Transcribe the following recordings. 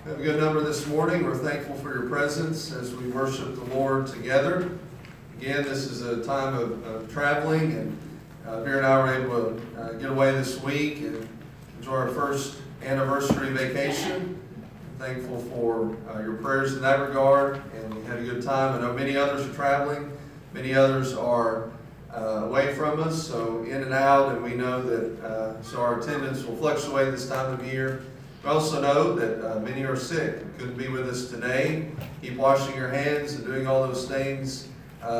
We have a good number this morning. We're thankful for your presence as we worship the Lord together. Again, this is a time of traveling, and Vera and I were able to get away this week and enjoy our first anniversary vacation. I'm thankful for your prayers in that regard, and we had a good time. I know many others are traveling. Many others are away from us, so in and out, and we know that so our attendance will fluctuate this time of year. We also know that many are sick and couldn't be with us today. Keep washing your hands and doing all those things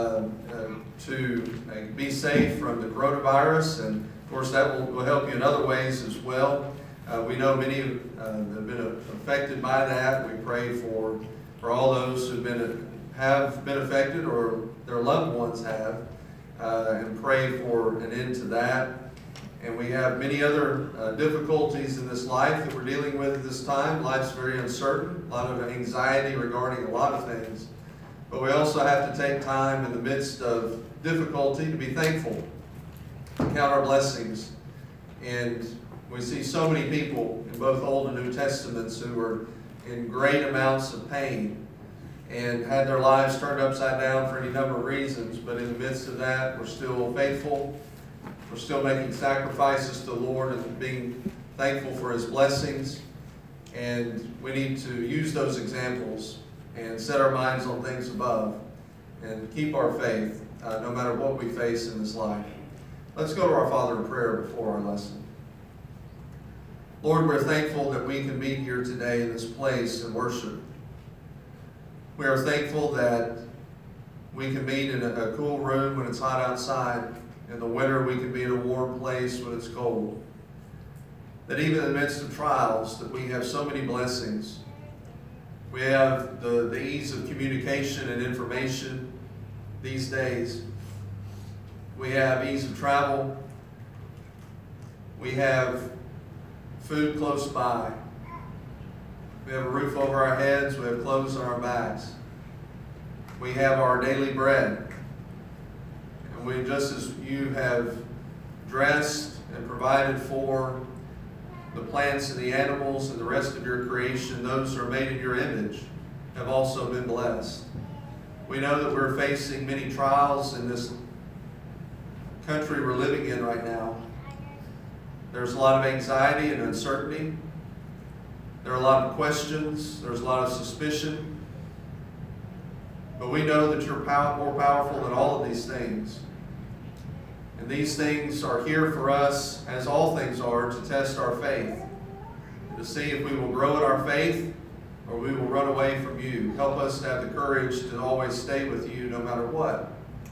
to be safe from the coronavirus, and of course that will help you in other ways as well. We know many have been affected by that. We pray for all those who have been affected or their loved ones have, and pray for an end to that. And we have many other difficulties in this life that we're dealing with at this time. Life's very uncertain, a lot of anxiety regarding a lot of things. But we also have to take time in the midst of difficulty to be thankful, to count our blessings. And we see so many people in both Old and New Testaments who are in great amounts of pain and had their lives turned upside down for any number of reasons. But in the midst of that, we're still faithful. We're still making sacrifices to the Lord and being thankful for His blessings. And we need to use those examples and set our minds on things above and keep our faith no matter what we face in this life. Let's go to our Father in prayer before our lesson. Lord, we're thankful that we can meet here today in this place and worship. We are thankful that we can meet in a cool room when it's hot outside. In the winter, we can be in a warm place when it's cold. That even in the midst of trials, that we have so many blessings. We have the ease of communication and information these days. We have ease of travel. We have food close by. We have a roof over our heads. We have clothes on our backs. We have our daily bread. And we, just as you have dressed and provided for the plants and the animals and the rest of your creation, those who are made in your image have also been blessed. We know that we're facing many trials in this country we're living in right now. There's a lot of anxiety and uncertainty. There are a lot of questions. There's a lot of suspicion. But we know that you're more powerful than all of these things. And these things are here for us, as all things are, to test our faith, to see if we will grow in our faith or we will run away from you. Help us to have the courage to always stay with you no matter what.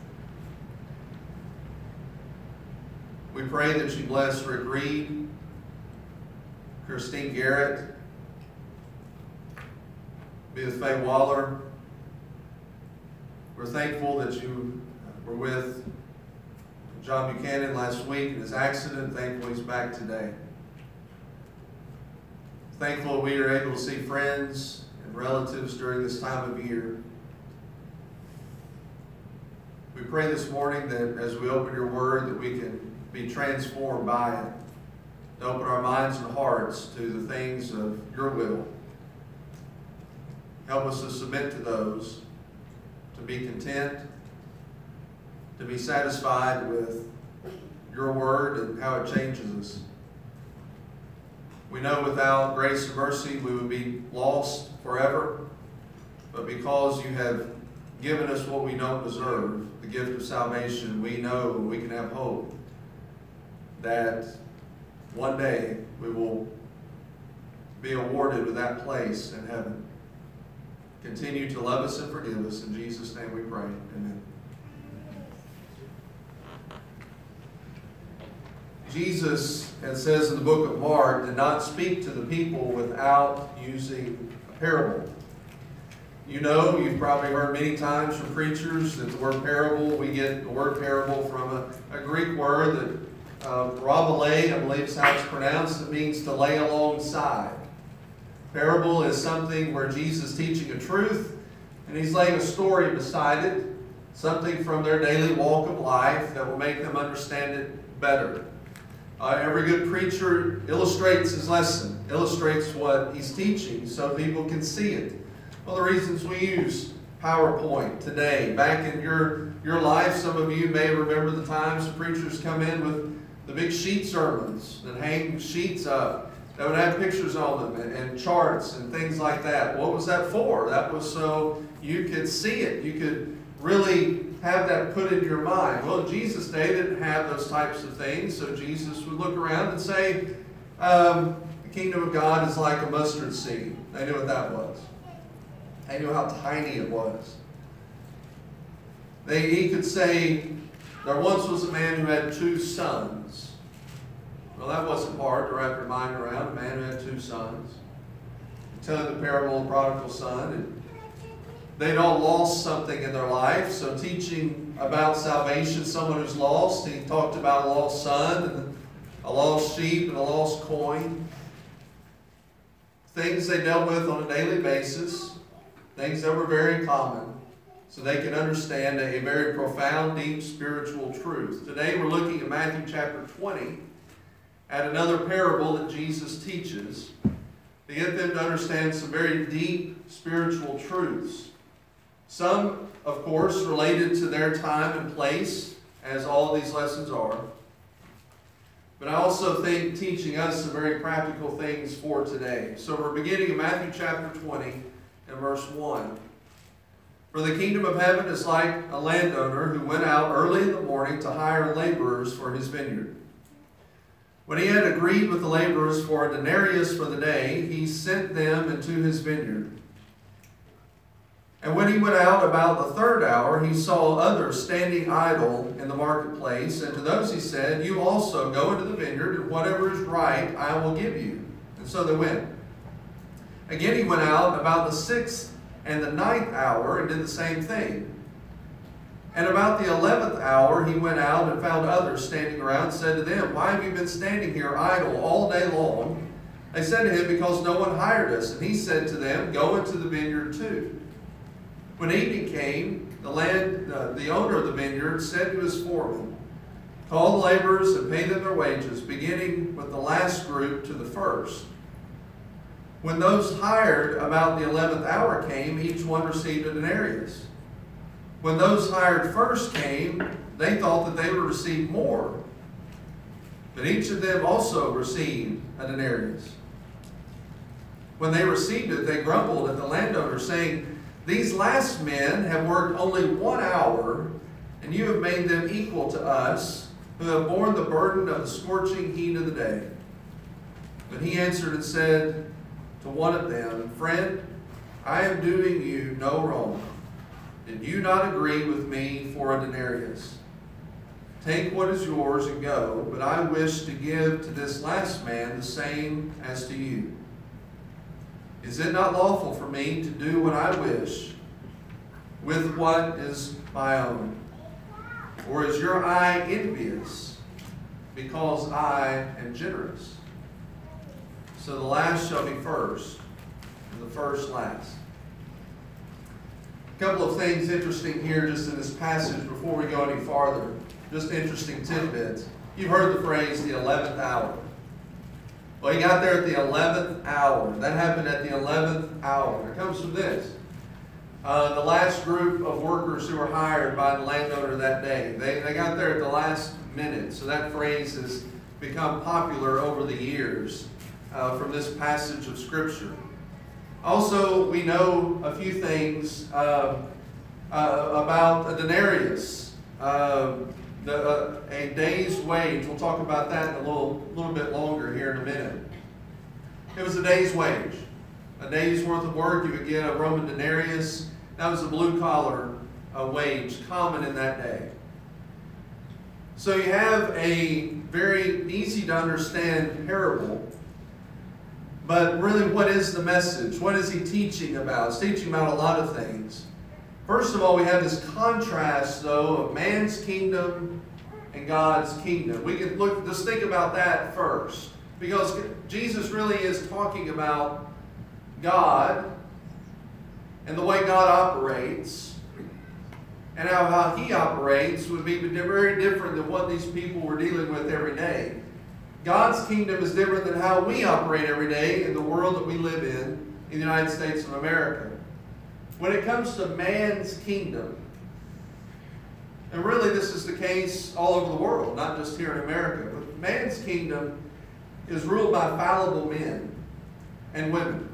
We pray that you bless Rick Reed, Christine Garrett, be with Faye Waller. We're thankful that you were with John Buchanan last week in his accident. Thankful he's back today. Thankful we are able to see friends and relatives during this time of year. We pray this morning that as we open your word that we can be transformed by it, to open our minds and hearts to the things of your will. Help us to submit to those, to be content, to be satisfied with your word and how it changes us. We know without grace and mercy we would be lost forever, but because you have given us what we don't deserve, the gift of salvation, we know we can have hope that one day we will be awarded with that place in heaven. Continue to love us and forgive us. In Jesus' name we pray. Amen. Jesus, it says in the book of Mark, did not speak to the people without using a parable. You know, you've probably heard many times from preachers that the word parable, we get the word parable from a Greek word that parabole, I believe is how it's pronounced. It means to lay alongside. Parable is something where Jesus is teaching a truth and he's laying a story beside it, something from their daily walk of life that will make them understand it better. Every good preacher illustrates his lesson. illustrates what he's teaching so people can see it. One of the reasons we use PowerPoint today, back in your life, some of you may remember the times the preachers come in with the big sheet sermons that hang sheets up that would have pictures on them and charts and things like that. What was that for? That was so you could see it. You could really have that put in your mind. Well, in Jesus' day, they didn't have those types of things, so Jesus would look around and say, the kingdom of God is like a mustard seed. They knew what that was. They knew how tiny it was. He could say, there once was a man who had 2 sons. Well, that wasn't hard to wrap your mind around, a man who had 2 sons. Telling the parable of the prodigal son, and they'd all lost something in their life, so teaching about salvation, someone who's lost, he talked about a lost son, and a lost sheep, and a lost coin. Things they dealt with on a daily basis, things that were very common, so they can understand a very profound, deep spiritual truth. Today we're looking at Matthew chapter 20, at another parable that Jesus teaches, to get them to understand some very deep spiritual truths. Some, of course, related to their time and place, as all of these lessons are. But I also think teaching us some very practical things for today. So we're beginning in Matthew chapter 20 and verse 1. For the kingdom of heaven is like a landowner who went out early in the morning to hire laborers for his vineyard. When he had agreed with the laborers for a denarius for the day, he sent them into his vineyard. And when he went out about the 3rd hour, he saw others standing idle in the marketplace. And to those he said, you also go into the vineyard, and whatever is right I will give you. And so they went. Again he went out about the 6th and the 9th hour and did the same thing. And about the 11th hour he went out and found others standing around and said to them, why have you been standing here idle all day long? They said to him, because no one hired us. And he said to them, go into the vineyard too. When evening came, the owner of the vineyard said to his foreman, call the laborers and pay them their wages, beginning with the last group to the first. When those hired about the 11th hour came, each one received a denarius. When those hired first came, they thought that they would receive more. But each of them also received a denarius. When they received it, they grumbled at the landowner, saying, these last men have worked only 1 hour, and you have made them equal to us, who have borne the burden of the scorching heat of the day. But he answered and said to one of them, friend, I am doing you no wrong. Did you not agree with me for a denarius? Take what is yours and go, but I wish to give to this last man the same as to you. Is it not lawful for me to do what I wish with what is my own? Or is your eye envious because I am generous? So the last shall be first, and the first last. A couple of things interesting here just in this passage before we go any farther. Just interesting tidbits. You've heard the phrase, the 11th hour. Well, he got there at the 11th hour. That happened at the 11th hour. It comes from this. The last group of workers who were hired by the landowner that day, they got there at the last minute. So that phrase has become popular over the years from this passage of Scripture. Also, we know a few things about a denarius, a day's wage. We'll talk about that in a little bit longer here in a minute. It was a day's wage. A day's worth of work, you would get a Roman denarius. That was a blue-collar wage, common in that day. So you have a very easy-to-understand parable. But really, what is the message? What is he teaching about? He's teaching about a lot of things. First of all, we have this contrast, though, of man's kingdom and God's kingdom. We can just think about that first. Because Jesus really is talking about God and the way God operates. And how he operates would be very different than what these people were dealing with every day. God's kingdom is different than how we operate every day in the world that we live in the United States of America. When it comes to man's kingdom, and really this is the case all over the world, not just here in America, but man's kingdom is ruled by fallible men and women.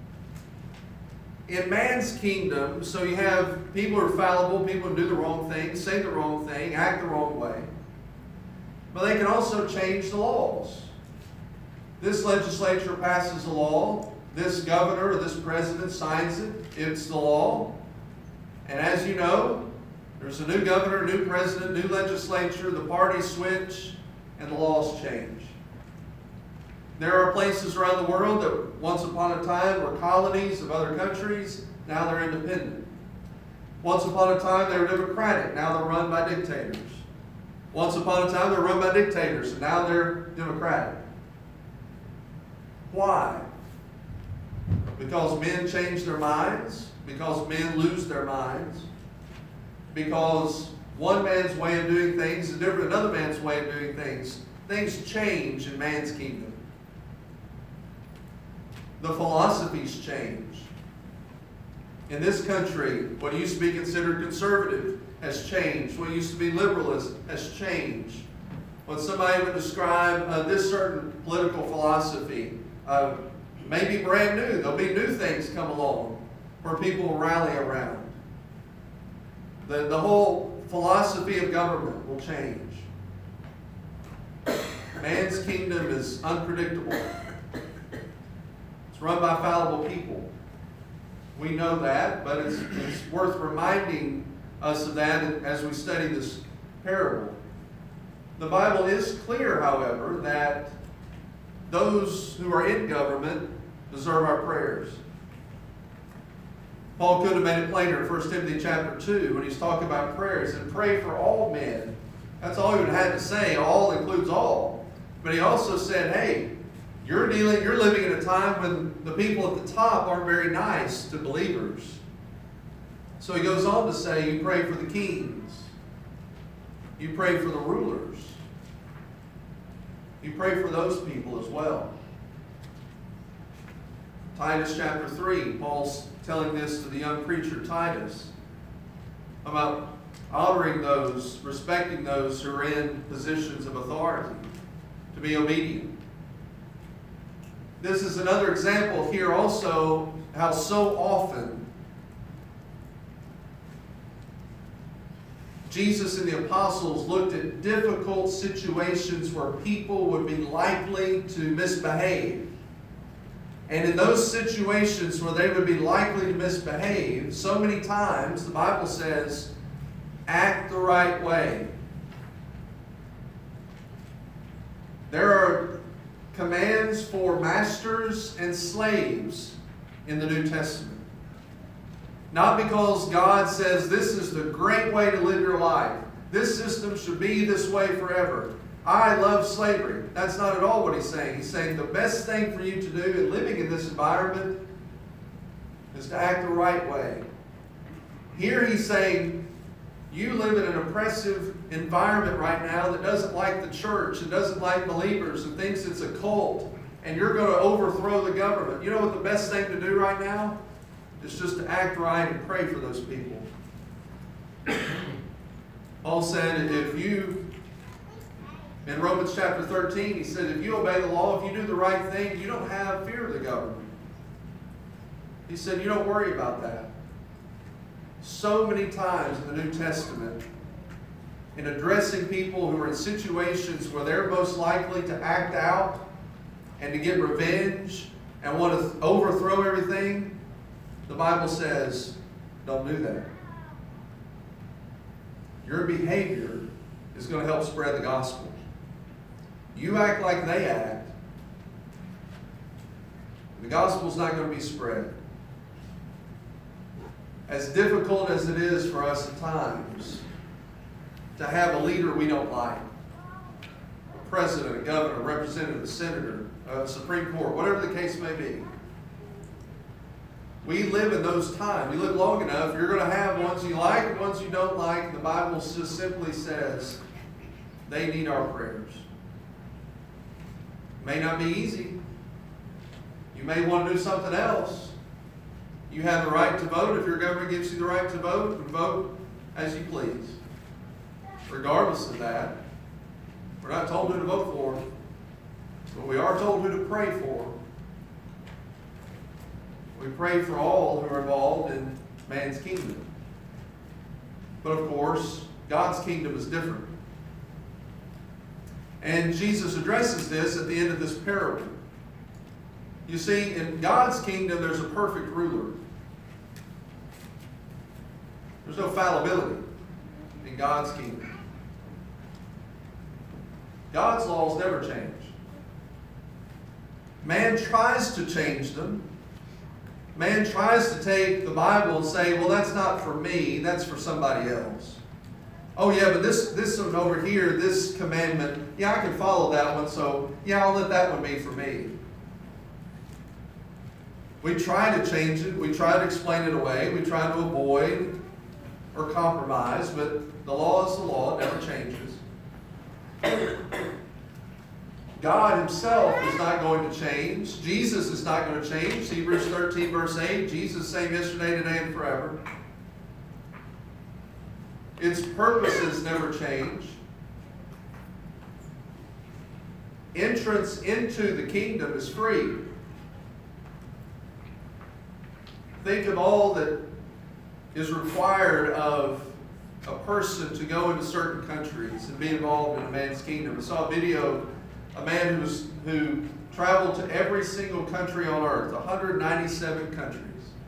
In man's kingdom, so you have people who are fallible, people who do the wrong thing, say the wrong thing, act the wrong way. But they can also change the laws. This legislature passes a law, this governor or this president signs it, it's the law. And as you know, there's a new governor, new president, new legislature, the parties switch, and the laws change. There are places around the world that once upon a time were colonies of other countries, now they're independent. Once upon a time they were democratic, now they're run by dictators. Once upon a time they were run by dictators, and now they're democratic. Why? Because men change their minds, because men lose their minds, because one man's way of doing things is different than another man's way of doing things. Things change in man's kingdom. The philosophies change. In this country, what used to be considered conservative has changed. What used to be liberal has changed. What somebody would describe this certain political philosophy may be brand new. There'll be new things come along where people will rally around. The whole philosophy of government will change. Man's kingdom is unpredictable. It's run by fallible people. We know that, but it's worth reminding us of that as we study this parable. The Bible is clear, however, that those who are in government deserve our prayers. Paul could have made it plainer in 1 Timothy chapter 2 when he's talking about prayer. He said, pray for all men. That's all he would have had to say. All includes all. But he also said, hey, you're living in a time when the people at the top aren't very nice to believers. So he goes on to say, you pray for the kings. You pray for the rulers. You pray for those people as well. Titus chapter 3, Paul's telling this to the young preacher Titus about honoring those, respecting those who are in positions of authority, to be obedient. This is another example here also how so often Jesus and the apostles looked at difficult situations where people would be likely to misbehave. And in those situations where they would be likely to misbehave, so many times the Bible says, act the right way. There are commands for masters and slaves in the New Testament. Not because God says this is the great way to live your life. This system should be this way forever. I love slavery. That's not at all what he's saying. He's saying the best thing for you to do in living in this environment is to act the right way. Here he's saying, you live in an oppressive environment right now that doesn't like the church and doesn't like believers and thinks it's a cult, and you're going to overthrow the government. You know what the best thing to do right now? It's just to act right and pray for those people. Paul said, in Romans chapter 13, he said, if you obey the law, if you do the right thing, you don't have fear of the government. He said, you don't worry about that. So many times in the New Testament, in addressing people who are in situations where they're most likely to act out and to get revenge and want to overthrow everything, the Bible says, don't do that. Your behavior is going to help spread the gospel. You act like they act, the gospel's not going to be spread. As difficult as it is for us at times to have a leader we don't like, a president, a governor, a representative, a senator, a Supreme Court, whatever the case may be. We live in those times. You live long enough, you're going to have ones you like and ones you don't like. The Bible just simply says they need our prayers. It may not be easy. You may want to do something else. You have the right to vote. If your government gives you the right to vote, and vote as you please. Regardless of that, we're not told who to vote for, but we are told who to pray for. We pray for all who are involved in man's kingdom. But of course, God's kingdom is different. And Jesus addresses this at the end of this parable. You see, in God's kingdom, there's a perfect ruler. There's no fallibility in God's kingdom. God's laws never change. Man tries to change them. Man tries to take the Bible and say, well, that's not for me, that's for somebody else. Oh yeah, but this one over here, this commandment, yeah, I can follow that one, so yeah, I'll let that one be for me. We try to change it, we try to explain it away, we try to avoid or compromise, but the law is the law, it never changes. God himself is not going to change. Jesus is not going to change. Hebrews 13 verse 8, Jesus same yesterday, today, and forever. Its purposes never change. Entrance into the kingdom is free. Think of all that is required of a person to go into certain countries and be involved in a man's kingdom. I saw a video of a man who traveled to every single country on earth, 197 countries.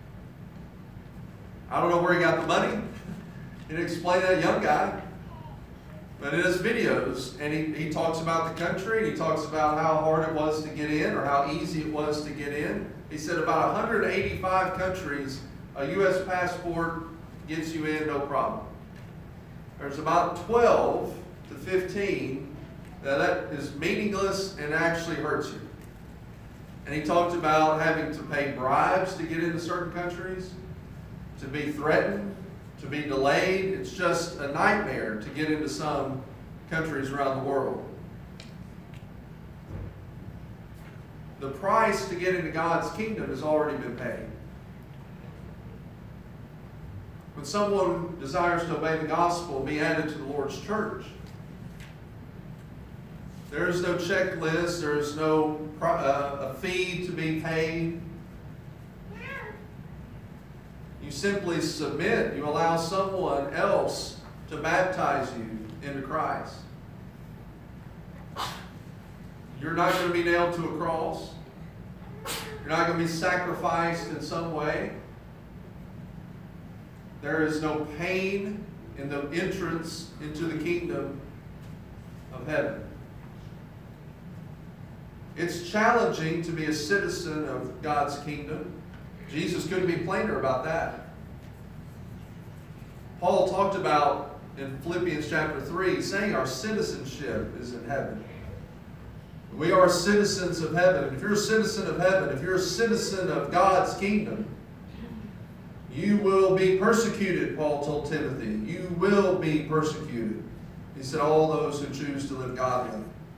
I don't know where he got the money. He didn't explain that, young guy. But in his videos, and he talks about the country, and he talks about how hard it was to get in or how easy it was to get in. He said about 185 countries, a U.S. passport gets you in no problem. There's about 12 to 15 that is meaningless and actually hurts you. And he talked about having to pay bribes to get into certain countries, to be threatened, to be delayed. It's just a nightmare to get into some countries around the world. The price to get into God's kingdom has already been paid. When someone desires to obey the gospel and be added to the Lord's church, there is no checklist, there is no a fee to be paid. You simply submit. You allow someone else to baptize you into Christ. You're not going to be nailed to a cross. You're not going to be sacrificed in some way. There is no pain in the entrance into the kingdom of heaven. It's challenging to be a citizen of God's kingdom. Jesus couldn't be plainer about that. Paul talked about in Philippians chapter 3, saying our citizenship is in heaven. We are citizens of heaven. If you're a citizen of heaven, if you're a citizen of God's kingdom, you will be persecuted, Paul told Timothy. You will be persecuted. He said, all those who choose to live godly.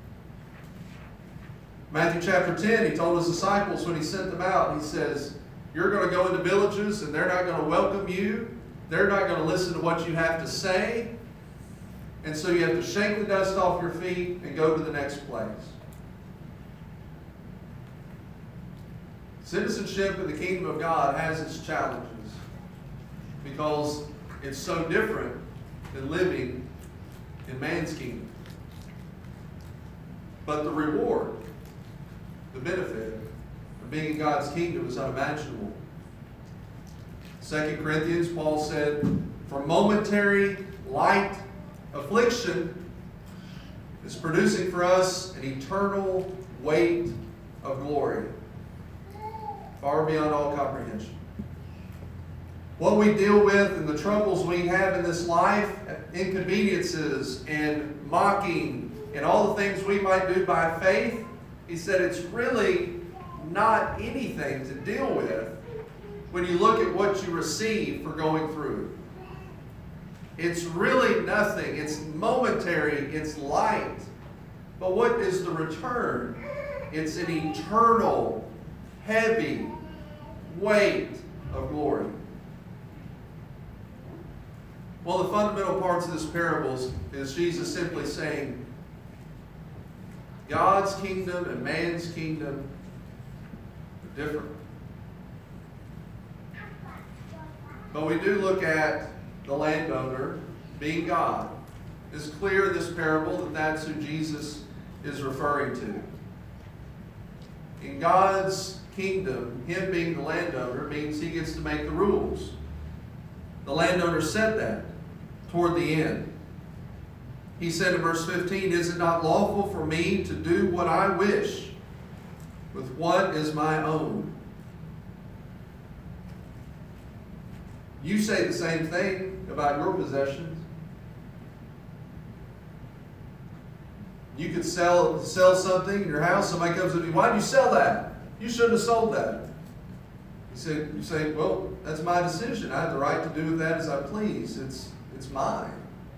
Matthew chapter 10, he told his disciples when he sent them out, he says, you're going to go into villages and they're not going to welcome you. They're not going to listen to what you have to say. And so you have to shake the dust off your feet and go to the next place. Citizenship in the kingdom of God has its challenges because it's so different than living in man's kingdom. But the reward, the benefit of being in God's kingdom is unimaginable. 2 Corinthians, Paul said, for momentary light affliction is producing for us an eternal weight of glory, far beyond all comprehension. What we deal with and the troubles we have in this life, inconveniences and mocking and all the things we might do by faith, he said it's really not anything to deal with when you look at what you receive for going through it. It's really nothing. It's momentary. It's light. But what is the return It's an eternal, heavy weight of glory. One of the fundamental parts of this parable is Jesus simply saying, God's kingdom and man's kingdom are different. But we do look at the landowner being God. It's clear in this parable that that's who Jesus is referring to. In God's kingdom, him being the landowner means he gets to make the rules. The landowner said that toward the end. He said in verse 15, "Is it not lawful for me to do what I wish with what is my own?" You say the same thing about your possessions. You could sell something in your house. Somebody comes to me, "Why did you sell that? You shouldn't have sold that." You say, "Well, that's my decision. I have the right to do with that as I please. It's mine."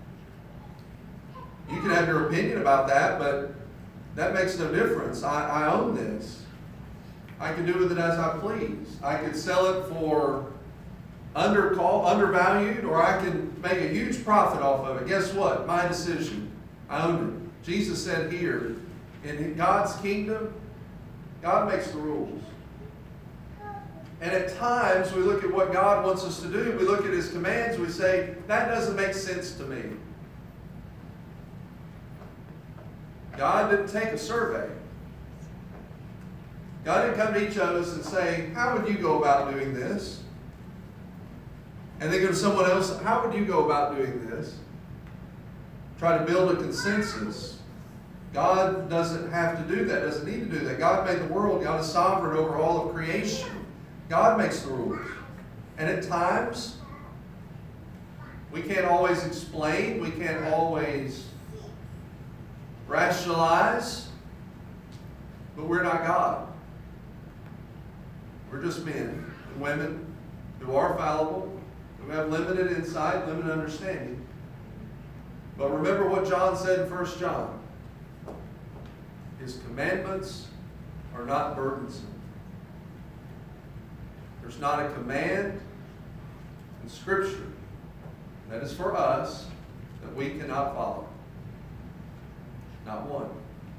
You can have your opinion about that, but that makes no difference. I own this. I can do with it as I please. I could sell it for undervalued, or I can make a huge profit off of it. Guess what? My decision. I own it. Jesus said here, in God's kingdom, God makes the rules. And at times, we look at what God wants us to do. We look at His commands. We say, that doesn't make sense to me. God didn't take a survey. God didn't come to each of us and say, "How would you go about doing this?" And then go to someone else, "How would you go about doing this?" Try to build a consensus. God doesn't have to do that, doesn't need to do that. God made the world. God is sovereign over all of creation. God makes the rules. And at times, we can't always explain. We can't always rationalize. But we're not God. We're just men and women who are fallible, who have limited insight, limited understanding. But remember what John said in 1 John. His commandments are not burdensome. There's not a command in Scripture that is for us that we cannot follow. Not one.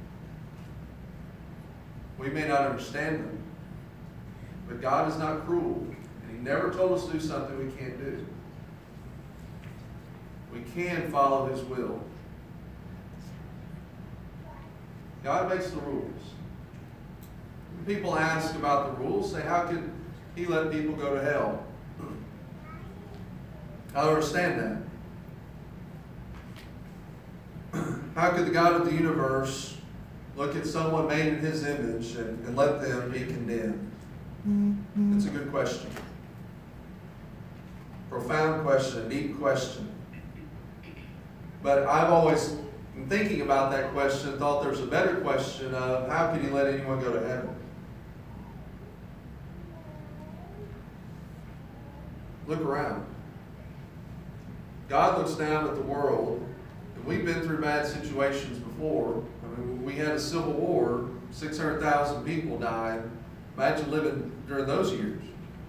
We may not understand them, but God is not cruel, and He never told us to do something we can't do. We can follow His will. God makes the rules. When people ask about the rules, say, "How could He let people go to hell?" I don't understand that. How could the God of the universe look at someone made in His image and let them be condemned? It's a good question. Profound question, a deep question. But I've always been thinking about that question and thought there's a better question of, how could He let anyone go to heaven? Look around. God looks down at the world, and we've been through bad situations before. I mean, we had a civil war, 600,000 people died. Imagine living during those years.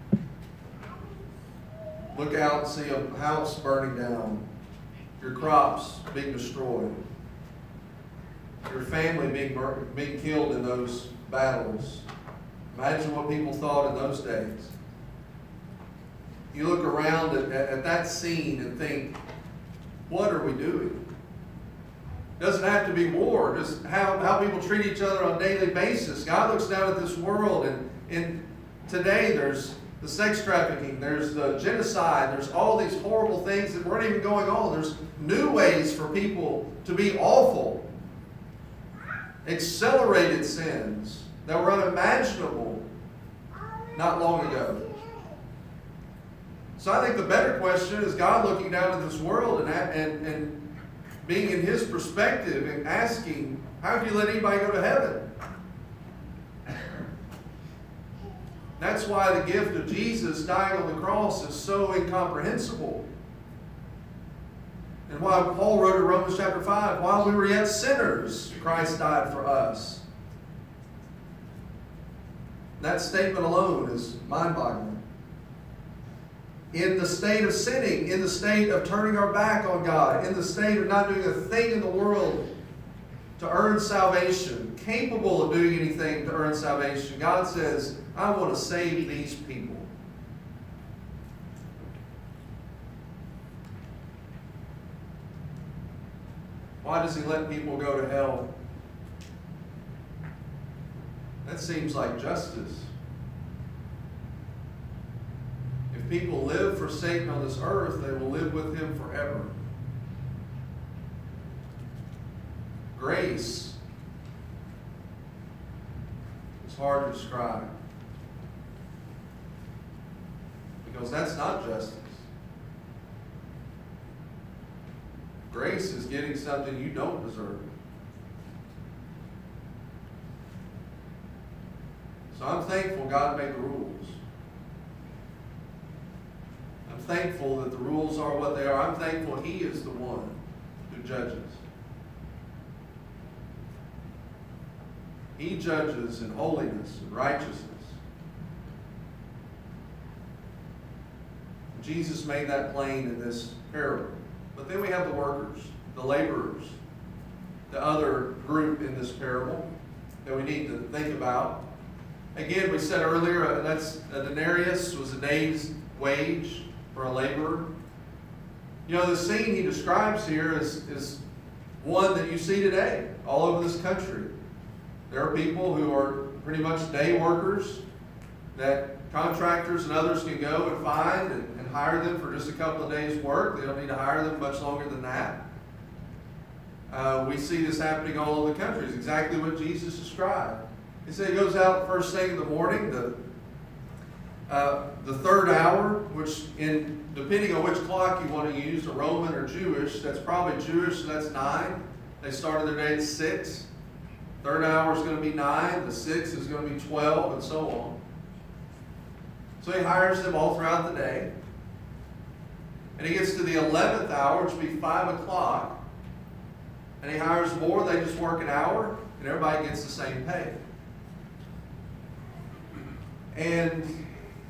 Look out and see a house burning down, your crops being destroyed, your family being killed in those battles. Imagine what people thought in those days. You look around at that scene and think, what are we doing? It doesn't have to be war, just how people treat each other on a daily basis. God looks down at this world, and today there's the sex trafficking, there's the genocide, there's all these horrible things that weren't even going on. There's new ways for people to be awful. Accelerated sins that were unimaginable not long ago. So I think the better question is God looking down at this world and being in His perspective and asking, how can you let anybody go to heaven? That's why the gift of Jesus dying on the cross is so incomprehensible. And why Paul wrote in Romans chapter 5, while we were yet sinners, Christ died for us. That statement alone is mind-boggling. In the state of sinning, in the state of turning our back on God, in the state of not doing a thing in the world to earn salvation, capable of doing anything to earn salvation, God says, I want to save these people. Why does he let people go to hell? That seems like justice. If people live for Satan on this earth, they will live with him forever. Grace is hard to describe, because that's not justice. Grace is getting something you don't deserve. So I'm thankful God made the rules. I'm thankful that the rules are what they are. I'm thankful He is the one who judges. He judges in holiness and righteousness. Jesus made that plain in this parable. But then we have the workers, the laborers, the other group in this parable that we need to think about. Again, we said earlier, that's a denarius was a day's wage for a laborer. You know, the scene he describes here is one that you see today all over this country. There are people who are pretty much day workers that contractors and others can go and find and hire them for just a couple of days' work. They don't need to hire them much longer than that. We see this happening all over the country. It's exactly what Jesus described. He said he goes out first thing in the morning, the third hour, which depending on which clock you want to use, a Roman or Jewish, that's probably Jewish, so that's 9. They started their day at 6. Third hour is going to be 9. The 6th is going to be 12, and so on. So he hires them all throughout the day. And he gets to the 11th hour, which would be 5 o'clock. And he hires more. They just work an hour, and everybody gets the same pay. And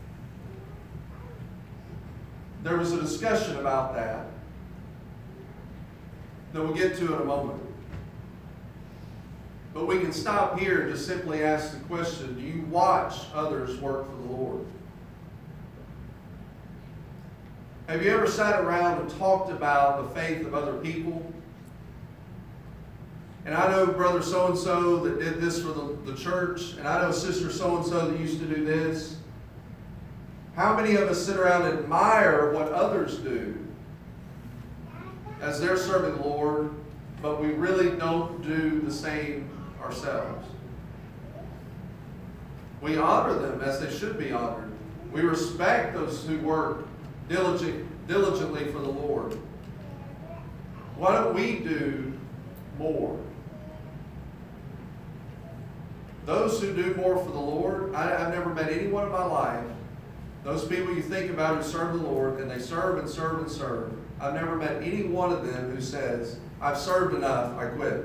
there was a discussion about that we'll get to in a moment. But we can stop here and just simply ask the question, do you watch others work for the Lord? Have you ever sat around and talked about the faith of other people? And I know brother so-and-so that did this for the church, and I know sister so-and-so that used to do this. How many of us sit around and admire what others do as they're serving the Lord, but we really don't do the same ourselves? We honor them as they should be honored. We respect those who work diligently for the Lord. Why don't we do more? Those who do more for the Lord, I've never met anyone in my life, those people you think about who serve the Lord, and they serve and serve and serve, I've never met any one of them who says, I've served enough, I quit.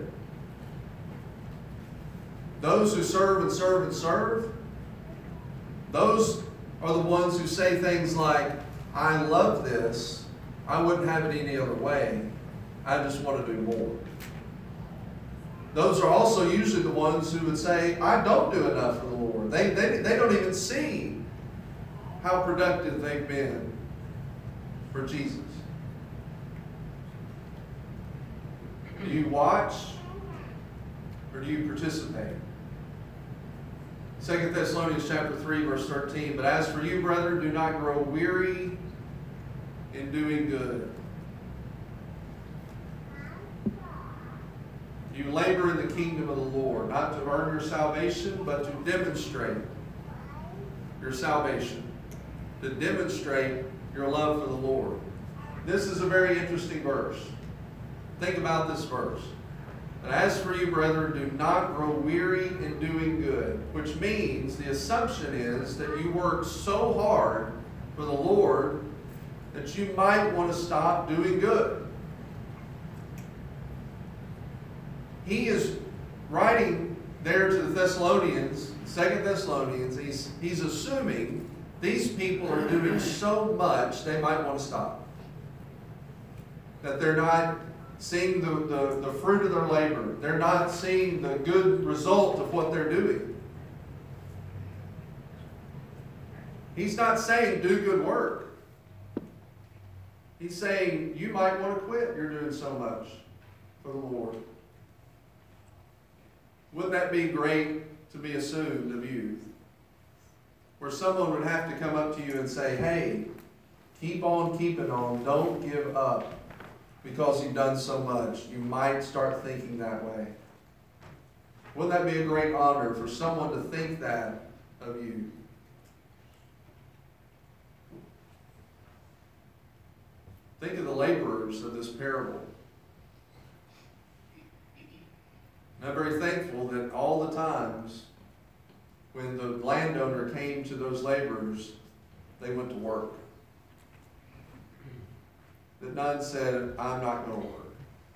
Those who serve and serve and serve, those are the ones who say things like, I love this, I wouldn't have it any other way, I just want to do more. Those are also usually the ones who would say, I don't do enough for the Lord. They don't even see how productive they've been for Jesus. Do you watch or do you participate? 2 Thessalonians chapter 3, verse 13, but as for you, brethren, do not grow weary in doing good. You labor in the kingdom of the Lord, not to earn your salvation, but to demonstrate your salvation, to demonstrate your love for the Lord. This is a very interesting verse. Think about this verse. But as for you, brethren, do not grow weary in doing good, which means the assumption is that you work so hard for the Lord that you might want to stop doing good. He is writing there to the Thessalonians, 2 Thessalonians, he's assuming these people are doing so much they might want to stop. That they're not seeing the fruit of their labor. They're not seeing the good result of what they're doing. He's not saying do good work. He's saying you might want to quit. You're doing so much for the Lord. Wouldn't that be great to be assumed of youth? Where someone would have to come up to you and say, hey, keep on keeping on. Don't give up because you've done so much. You might start thinking that way. Wouldn't that be a great honor for someone to think that of you? Think of the laborers of this parable. And I'm very thankful that all the times when the landowner came to those laborers, they went to work. That none said, I'm not going to work.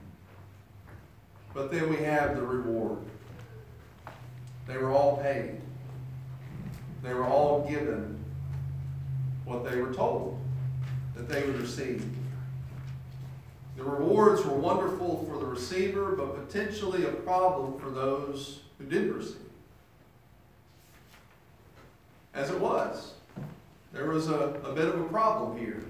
But then we have the reward. They were all paid. They were all given what they were told that they would receive. The rewards were wonderful for the receiver, but potentially a problem for those who didn't receive. As it was, there was a bit of a problem here.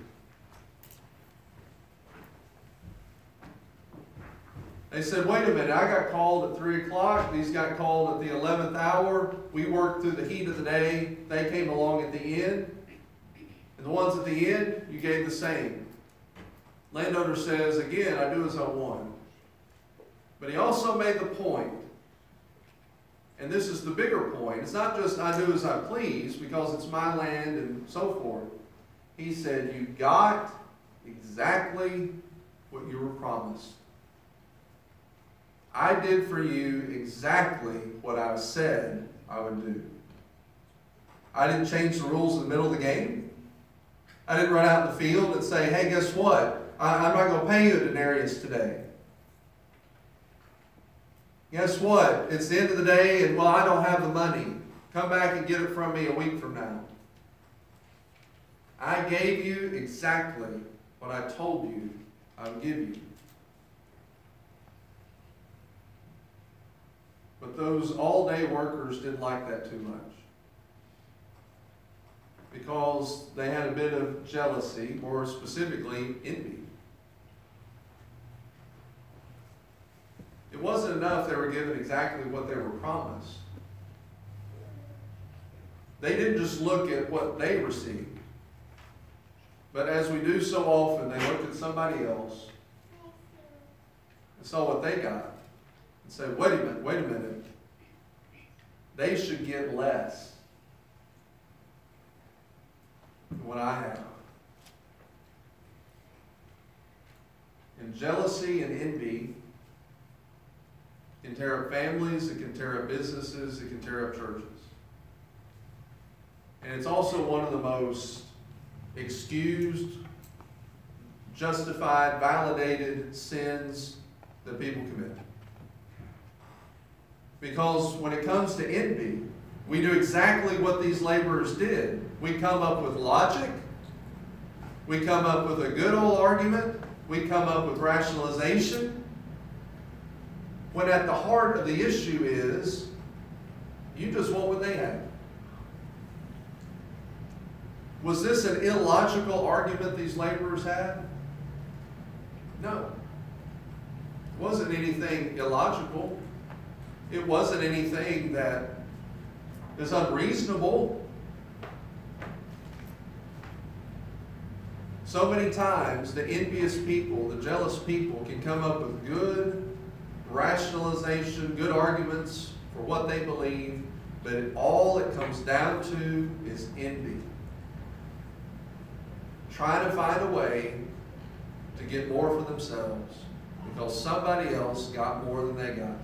They said, wait a minute, I got called at 3 o'clock. These got called at the 11th hour. We worked through the heat of the day. They came along at the end. And the ones at the end, you gave the same. Landowner says, again, I do as I want. But he also made the point, and this is the bigger point. It's not just I do as I please because it's my land and so forth. He said, you got exactly what you were promised. I did for you exactly what I said I would do. I didn't change the rules in the middle of the game. I didn't run out in the field and say, hey, guess what? I'm not going to pay you a denarius today. Guess what? It's the end of the day and, well, I don't have the money. Come back and get it from me a week from now. I gave you exactly what I told you I would give you. But those all-day workers didn't like that too much. Because they had a bit of jealousy, more specifically, envy. It wasn't enough they were given exactly what they were promised. They didn't just look at what they received. But as we do so often, they looked at somebody else and saw what they got and said, wait a minute. They should get less than what I have. And jealousy and envy can tear up families, it can tear up businesses, it can tear up churches. And it's also one of the most excused, justified, validated sins that people commit. Because when it comes to envy, we do exactly what these laborers did. We come up with logic. We come up with a good old argument. We come up with rationalization. When at the heart of the issue is, you just want what they have. Was this an illogical argument these laborers had? No. It wasn't anything illogical. It wasn't anything that is unreasonable. So many times the envious people, the jealous people can come up with good rationalization, good arguments for what they believe, but all it comes down to is envy. Trying to find a way to get more for themselves because somebody else got more than they got.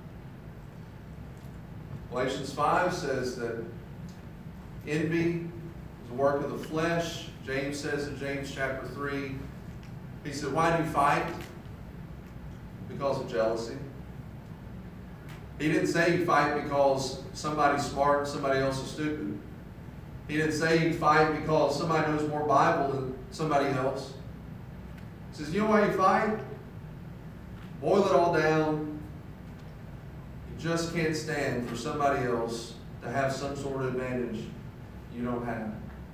Galatians 5 says that envy is a work of the flesh. James says in James chapter 3, he said, why do you fight? Because of jealousy. He didn't say you fight because somebody's smart and somebody else is stupid. He didn't say you fight because somebody knows more Bible than somebody else. He says, you know why you fight? Boil it all down. You just can't stand for somebody else to have some sort of advantage you don't have.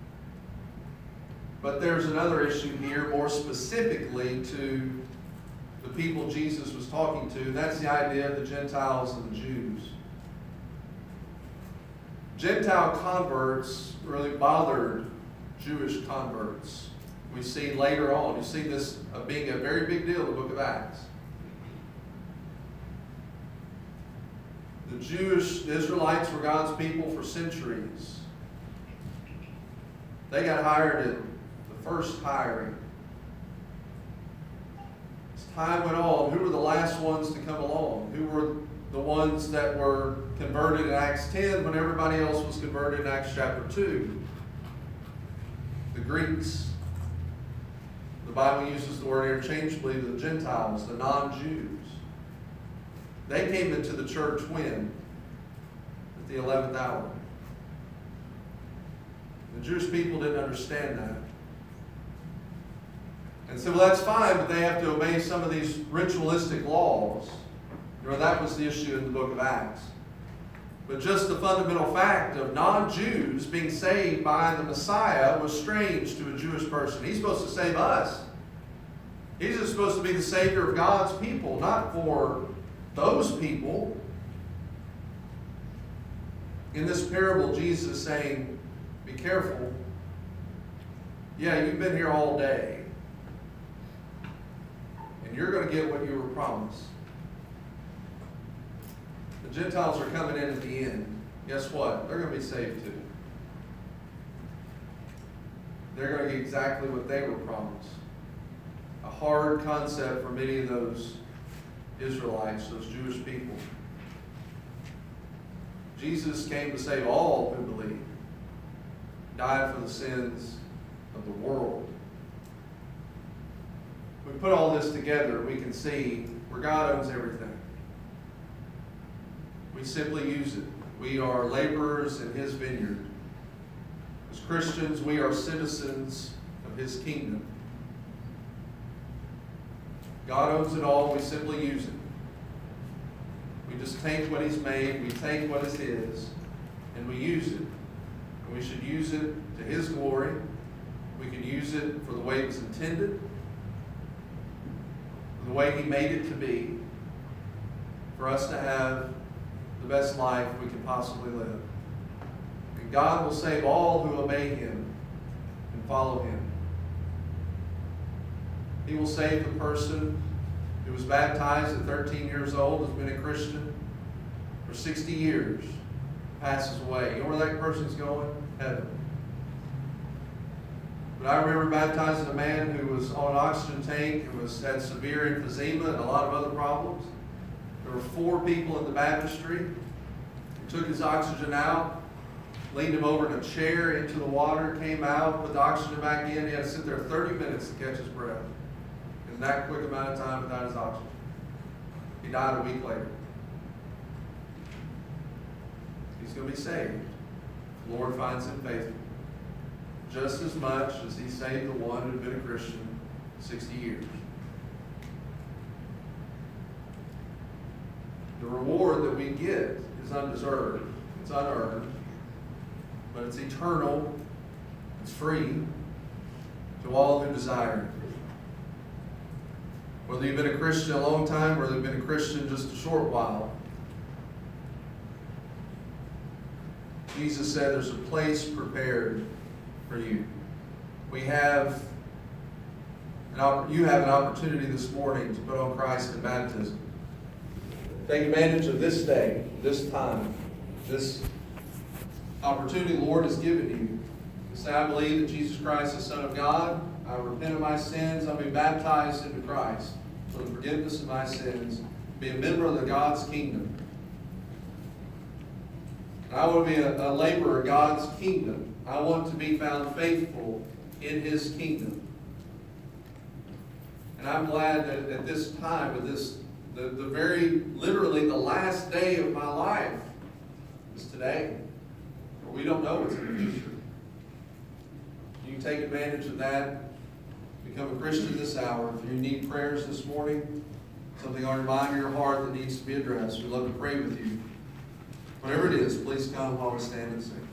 But there's another issue here, more specifically to the people Jesus was talking to. That's the idea of the Gentiles and the Jews. Gentile converts really bothered Jewish converts. We see later on, you see this being a very big deal in the book of Acts. The Israelites were God's people for centuries. They got hired at the first hiring. As time went on, who were the last ones to come along? Who were the ones that were converted in Acts 10 when everybody else was converted in Acts chapter 2? The Greeks. The Bible uses the word interchangeably, the Gentiles, the non-Jews. They came into the church when? At the 11th hour. The Jewish people didn't understand that. And said, well, that's fine, but they have to obey some of these ritualistic laws. That was the issue in the book of Acts. But just the fundamental fact of non-Jews being saved by the Messiah was strange to a Jewish person. He's supposed to save us. He's just supposed to be the Savior of God's people, not for those people. In this parable, Jesus is saying, be careful. Yeah, you've been here all day. And you're going to get what you were promised. The Gentiles are coming in at the end. Guess what? They're going to be saved too. They're going to get exactly what they were promised. A hard concept for many of those Israelites, those Jewish people. Jesus came to save all who believe. Died for the sins of the world. We put all this together, we can see where God owns everything. We simply use it. We are laborers in His vineyard. As Christians, we are citizens of His kingdom. God owns it all, we simply use it. We just take what He's made, we take what is His, and we use it. And we should use it to His glory. We can use it for the way it was intended, for the way He made it to be, for us to have the best life we can possibly live. And God will save all who obey Him and follow Him. He will save the person who was baptized at 13 years old, has been a Christian for 60 years, passes away. You know where that person's going? Heaven. But I remember baptizing a man who was on an oxygen tank, who had severe emphysema and a lot of other problems. There were 4 people in the baptistry. He took his oxygen out, leaned him over in a chair into the water, came out, put the oxygen back in. He had to sit there 30 minutes to catch his breath. In that quick amount of time without his oxygen. He died a week later. He's going to be saved. The Lord finds him faithful. Just as much as He saved the one who had been a Christian 60 years. The reward that we get is undeserved. It's unearned. But it's eternal. It's free to all who desire it. Whether you've been a Christian a long time, or whether you've been a Christian just a short while, Jesus said there's a place prepared for you. You have an opportunity this morning to put on Christ in baptism. Take advantage of this day, this time, this opportunity the Lord has given you. To say, I believe that Jesus Christ is the Son of God. I repent of my sins. I'll be baptized into Christ for the forgiveness of my sins. Be a member of the God's kingdom. And I want to be a laborer of God's kingdom. I want to be found faithful in His kingdom. And I'm glad that at this time, with this The very, literally, the last day of my life is today. We don't know what's in the future. You can take advantage of that. Become a Christian this hour. If you need prayers this morning, something on your mind or your heart that needs to be addressed, we'd love to pray with you. Whatever it is, please come while we stand and sing.